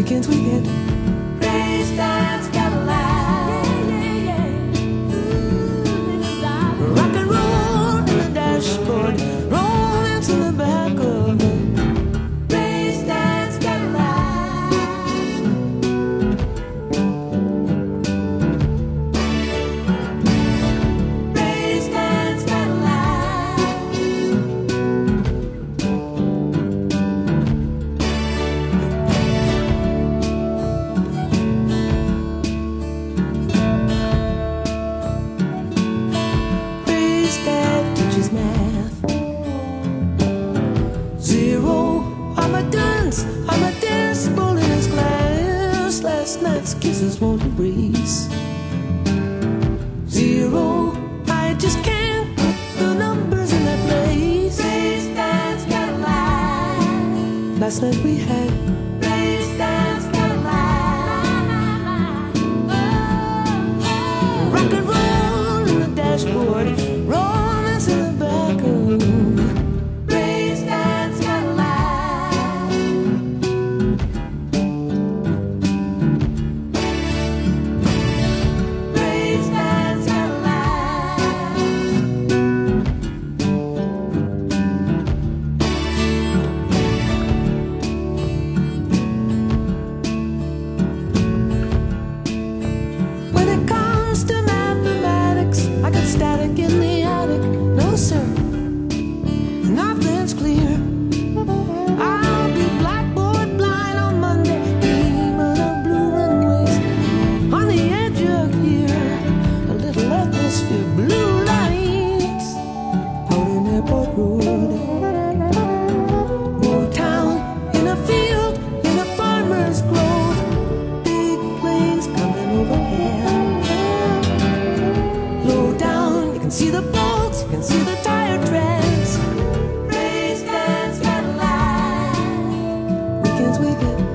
Weekends we get Race dance Cadillac. rock and roll in the dashboard, romance in the back of the Race dance Cadillac. Race dance Cadillac. race that teaches math. Zero Armageddon's, Armadillo in his glass. Last night's kisses won't erase. Zero, I just can't put the numbers in their place. Race dance Cadillac. Last night we had Race dance Cadillac. rock and roll in the dashboard, romance in the back of Race dance Cadillac. Race dance Cadillac. When it comes to mathematics, I got static in the attic. No, sir, nothing's clear. I'll be blackboard blind on Monday, dreaming of blue runways on the edge of here. A little atmosphere, blue lights out in Airport Road. More town in a field, in a farmer's grove. Big planes coming overhead. Low down, you can see the bolts, you can see the tire treads. Race dance Cadillac. Weekends we get